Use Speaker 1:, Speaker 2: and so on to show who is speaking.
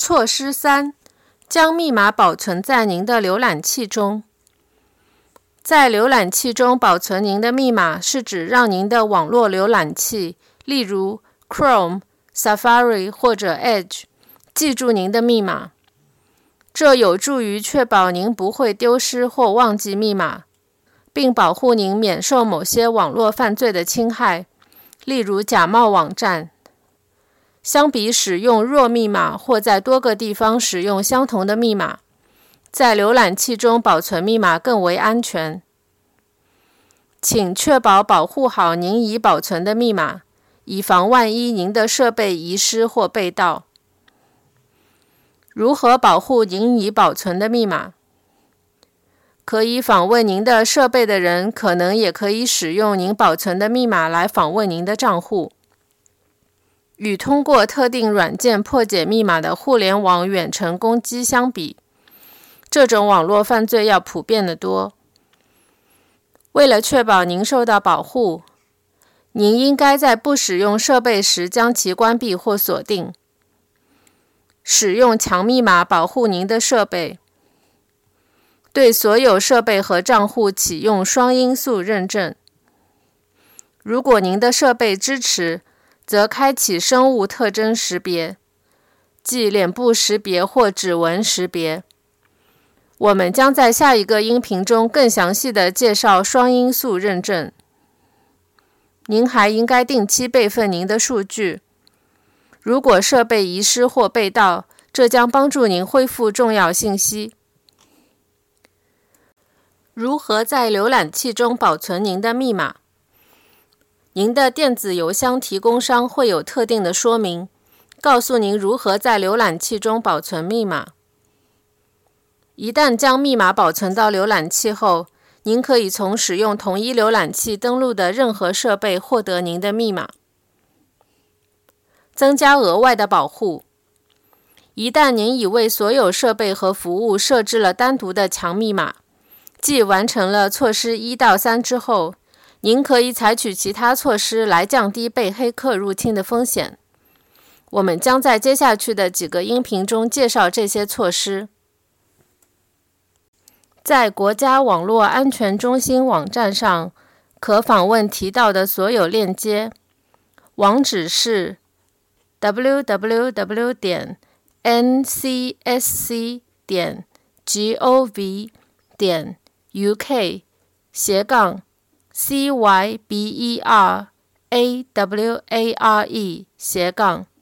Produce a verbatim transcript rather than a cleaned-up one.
Speaker 1: 措施三，将密码保存在您的浏览器中。在浏览器中保存您的密码，是指让您的网络浏览器，例如 Chrome、Safari 或者 Edge， 记住您的密码。这有助于确保您不会丢失或忘记密码，并保护您免受某些网络犯罪的侵害，例如假冒网站。相比使用弱密码或在多个地方使用相同的密码，在浏览器中保存密码更为安全。请确保保护好您已保存的密码，以防万一您的设备遗失或被盗。如何保护您已保存的密码？可以访问您的设备的人可能也可以使用您保存的密码来访问您的账户。与通过特定软件破解密码的互联网远程攻击相比，这种网络犯罪要普遍得多。为了确保您受到保护，您应该在不使用设备时将其关闭或锁定。使用强密码保护您的设备。对所有设备和账户启用双因素认证。如果您的设备支持，则开启生物特征识别，即脸部识别或指纹识别。我们将在下一个音频中更详细地介绍双因素认证。您还应该定期备份您的数据。如果设备遗失或被盗，这将帮助您恢复重要信息。如何在浏览器中保存您的密码？您的电子邮箱提供商会有特定的说明，告诉您如何在浏览器中保存密码。一旦将密码保存到浏览器后，您可以从使用同一浏览器登录的任何设备获得您的密码。增加额外的保护。一旦您已为所有设备和服务设置了单独的强密码，即完成了措施一到三之后，您可以采取其他措施来降低被黑客入侵的风险。我们将在接下去的几个音频中介绍这些措施。在国家网络安全中心网站上，可访问提到的所有链接，网址是 double-u double-u double-u 点 n c s c 点 gov 点 u k 斜杠 c y b e r a w a r e 斜杠